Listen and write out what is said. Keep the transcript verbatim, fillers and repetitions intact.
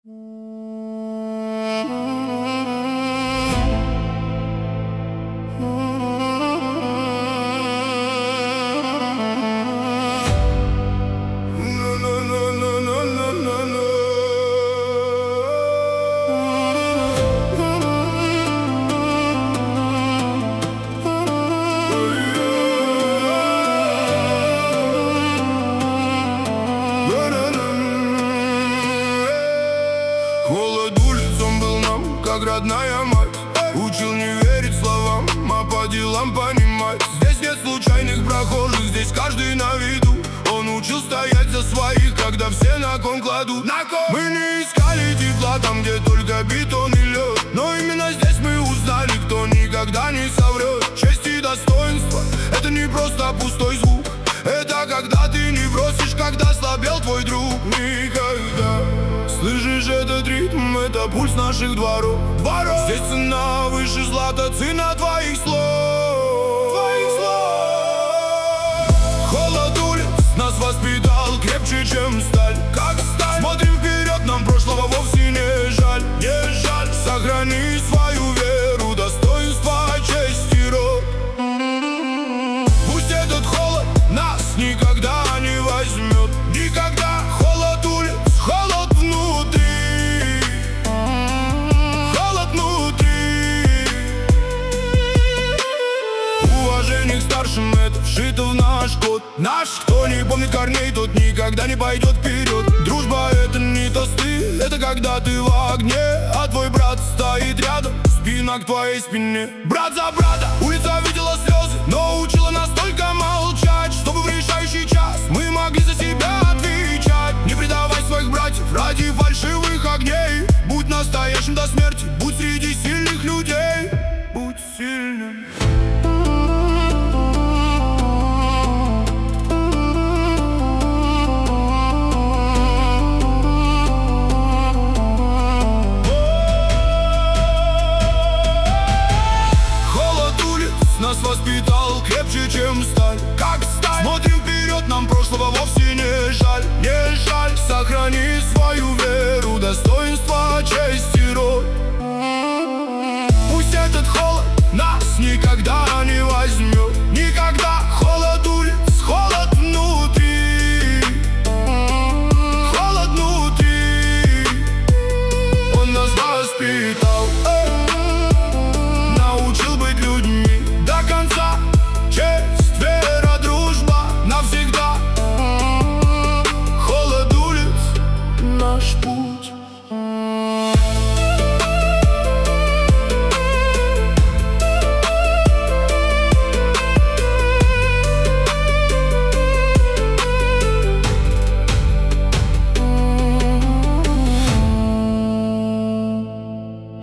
Холод улиц, он был нам, как родная мать. Учил не верить словам, а по делам понимать. Здесь нет случайных прохожих, здесь каждый на виду. Он учил стоять за своих, когда все на кон кладут. На кон! Мы не искали тепла там, где только бетон и лед. Но именно здесь мы узнали, кто никогда не соврет. Честь и достоинство — это не просто пустой звук. Это когда ты не бросишь, когда слабел твой друг. Никогда. Слышишь этот ритм, это пульс наших дворов. Дворов. Здесь цена выше злата, цена твоих слов. Твоих слов. Холод улиц нас воспитал крепче, чем сталь. Как сталь. Смотрим вперед, нам прошлого вовсе не жаль. Не жаль. Сохрани свою веру, достоинство, честь и род. Пусть этот холод нас никогда не возьмет. Никогда. Холод улиц, холод внутри. Холод внутри. Уважение к старшим — это вшито в наш код. Наш, кто не помнит корней, тот никогда не пойдет вперед. Дружба — это не тосты, это когда ты в огне, а твой брат стоит рядом, спина к твоей спине. Брат за брата. Улица видела слезы, но учила нас только молчать, чтобы в решающий час мы могли за себя отвечать. Не предавай своих братьев ради фальшивых огней. Будь настоящим до смерти.